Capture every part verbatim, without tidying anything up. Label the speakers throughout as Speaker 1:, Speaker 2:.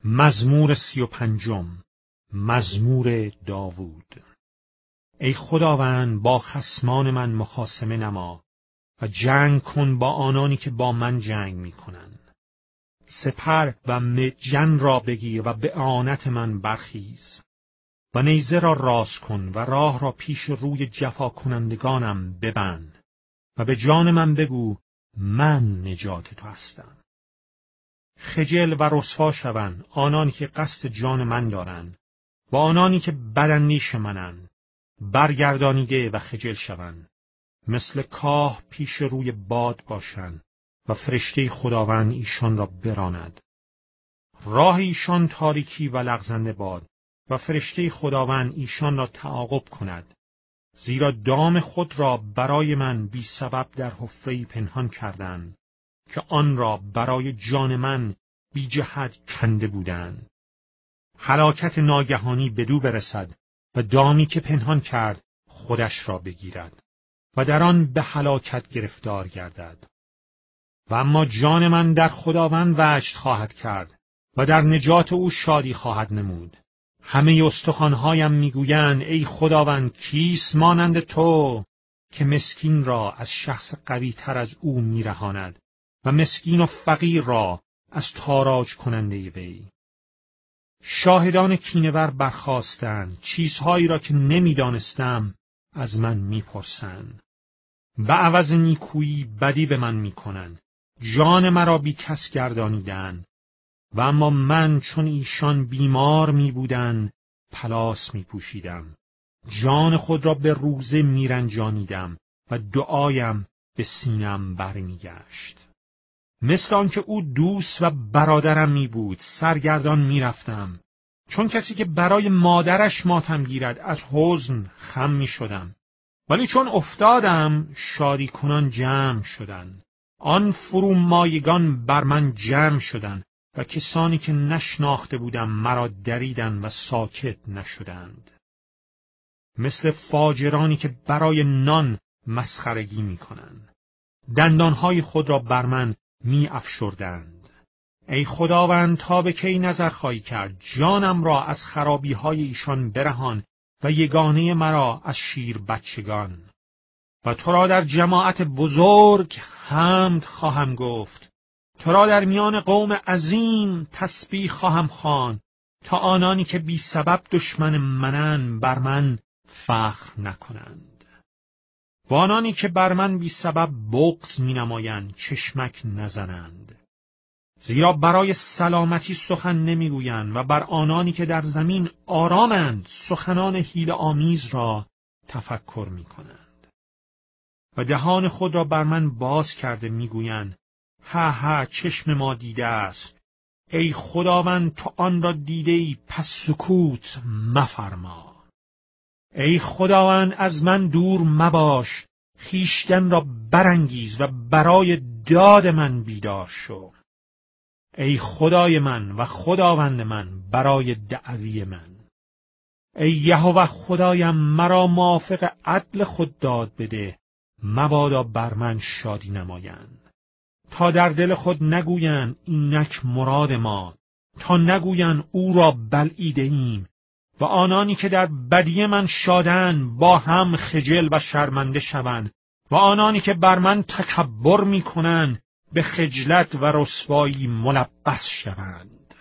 Speaker 1: مزمور سی و پنجم. مزمور داوود. ای خداوند با خصمان من مخاصمه نما و جنگ کن با آنانی که با من جنگ می کنند. سپر و مجن را بگیر و به اعانت من برخیز و نیزه را راست کن و راه را پیش روی جفا کنندگانم ببند و به جان من بگو من نجات تو هستم. خجل و رسوا شوند آنانی که قصد جان من دارند و آنانی که بداندیش منند، برگردانیده و خجل شوند، مثل کاه پیش روی باد باشند و فرشته خداوند ایشان را براند. راه ایشان تاریکی و لغزنده باد و فرشته خداوند ایشان را تعاقب کند، زیرا دام خود را برای من بی سبب در حفره‌ای پنهان کردند که آن را برای جان من بی جهت کنده بودند. هلاکت ناگهانی بدو برسد و دامی که پنهان کرد خودش را بگیرد و در آن به هلاکت گرفتار گردد. و اما جان من در خداوند وجد خواهد کرد و در نجات او شادی خواهد نمود. همه استخوان‌هایم میگویند ای خداوند کیست مانند تو که مسکین را از شخص قوی تر از او میرهاند و مسکین و فقیر را از تاراج کننده وی. شاهدان کینه‌ور برخاستند، چیزهایی را که نمیدانستم از من میپرسند. به عوض نیکویی بدی به من میکنند، جان مرا بی کس گردانیدند. و اما من چون ایشان بیمار می بودند پلاس می پوشیدم. جان خود را به روزه می رنجانیدم و دعایم به سینم بر می گشت. مثل آنکه او دوست و برادرم می بود سرگردان می رفتم. چون کسی که برای مادرش ماتم گیرد از حزن خم می شدم. ولی چون افتادم شادی کنان جمع شدند. آن فرومایگان بر من جمع شدند و کسانی که نشناخته بودم مرا دریدند و ساکت نشدند. مثل فاجرانی که برای نان مسخرگی می کنند. دندانهای خود را بر من می افشردند. ای خداوند تا به کی نظر خواهی کرد؟ جانم را از خرابی های ایشان برهان و یگانه مرا از شیر بچگان. و تو را در جماعت بزرگ حمد خواهم گفت. تو را در میان قوم عظیم تسبیح خواهم خواند تا آنانی که بی سبب دشمن منند بر من فخر نکنند. و آنانی که بر من بی سبب بغض می نمایند چشمک نزنند. زیرا برای سلامتی سخن نمی گویند و بر آنانی که در زمین آرامند سخنان حیله آمیز را تفکر می کنند. و دهان خود را بر من باز کرده می گویند ها ها چشم ما دیده است. ای خداوند تو آن را دیده ای پس سکوت مفرما. ای خداوند از من دور مباش، خویشتن را برانگیز و برای داد من بیدار شو. ای خدای من و خداوند من برای دعوی من. ای یهوه خدایم مرا موافق عدل خود داد بده، مبادا بر من شادی نمایند. تا در دل خود نگویند اینک مراد ما، تا نگویند او را بلعیده ایم. و آنانی که در بدی من شادند با هم خجل و شرمنده شوند و آنانی که بر من تکبر می کنند به خجلت و رسوایی ملبس شوند.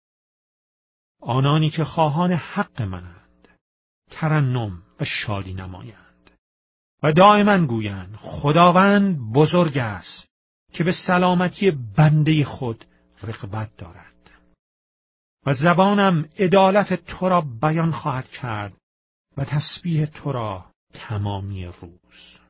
Speaker 1: آنانی که خواهان حق منند ترنم و شادی نمایند و دائما گویند خداوند بزرگ است که به سلامتی بنده خود رغبت دارد. و زبانم عدالت تو را بیان خواهد کرد و تسبیح تو را تمامی روز.